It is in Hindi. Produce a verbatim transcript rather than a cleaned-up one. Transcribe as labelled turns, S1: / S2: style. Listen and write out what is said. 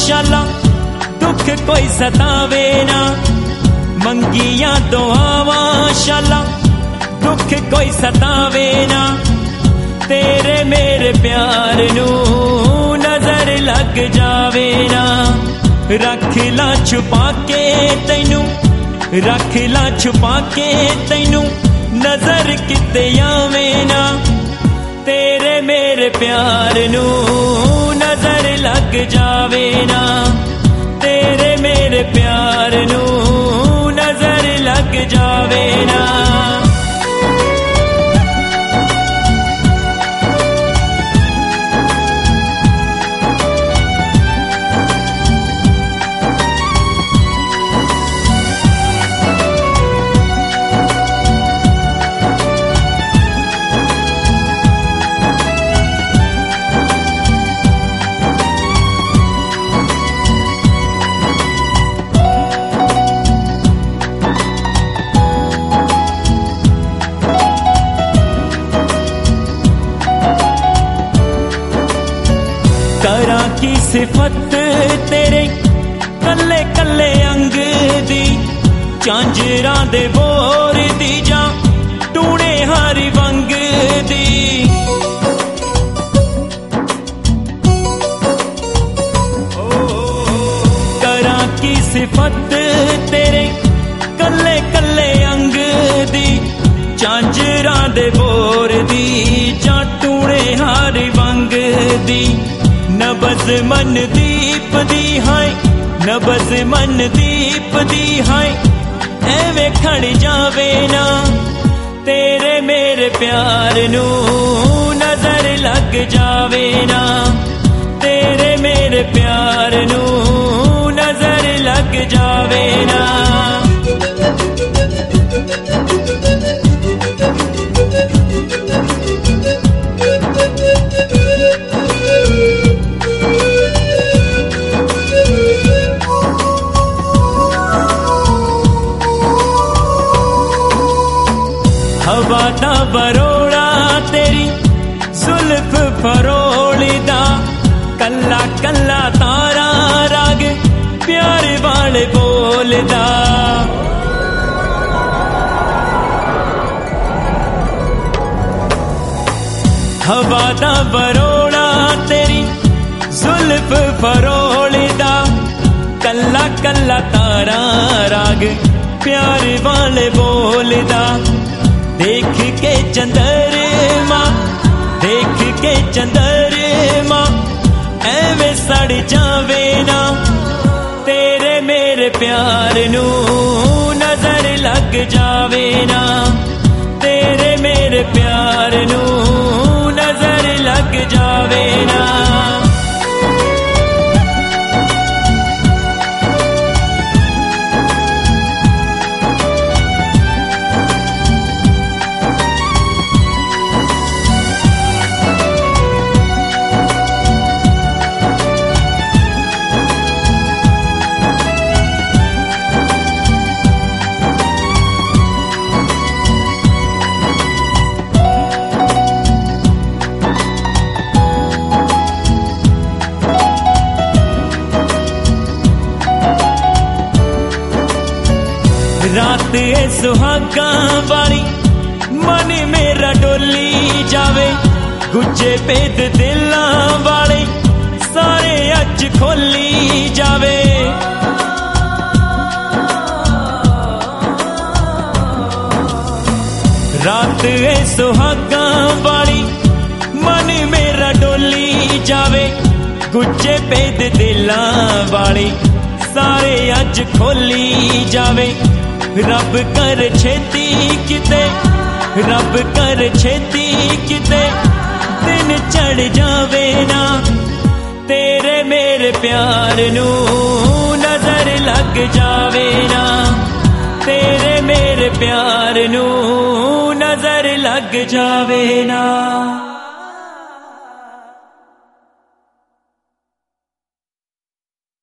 S1: शाला दुख कोई सतावे ना, मंगिया दुआवां शाला दुख कोई सतावे ना। तेरे मेरे प्यार नू नजर लग जावे ना, रख ला छुपा के तैनू, रख ला छुपा के तैनू नजर किते आवे ना। तेरे मेरे प्यार नू नजर लग जावे ना, तेरे मेरे प्यार नू नजर लग जावे ना। करा की सिफत तेरे कल्ले कल्ले अंग दी, झांजरां दे बोर दी जा टूणे हारी वंग दी। करा की सिफत तेरे कल्ले कल्ले अंग दी, झांजरां दे बोर दी जा टूणे हारी वंग दी। नबज मन दीप दी हाय, नबज मन दीप दी हाय, एवे खड़ जावे ना। तेरे मेरे प्यार नू नजर लग जावे ना, तेरे मेरे प्यार नू नजर लग जावे ना। हवा दा बरोड़ा तेरी जुल्फ फरोली दा, कल्ला कल्ला तारा राग प्यार वाले बोलदा। हवा दा बरोड़ा तेरी जुल्फ फरोली दा, कल्ला कल्ला तारा राग प्यार वाले बोलदा। देख के चंद्रमा, देख के चंद्रमा एवे सड़ जावे ना। तेरे मेरे प्यार नू नजर लग जावे ना, तेरे मेरे प्यार नू नजर लग जावे ना। रात ए सुहागा वाली मन मेरा डोली जावे, गुज्जे पेद दिलां वाले सारे अज खोली जावे। रात ए सुहागा वाली मन मेरा डोली जावे, गुज्जे पेद दिलां वाली सारे अज खोली जावे। रब कर छेती किते, रब कर छेती किते दिन चढ़ जावे ना। तेरे मेरे प्यार नू नजर लग जावे ना, तेरे मेरे प्यार नू नजर लग जावे ना।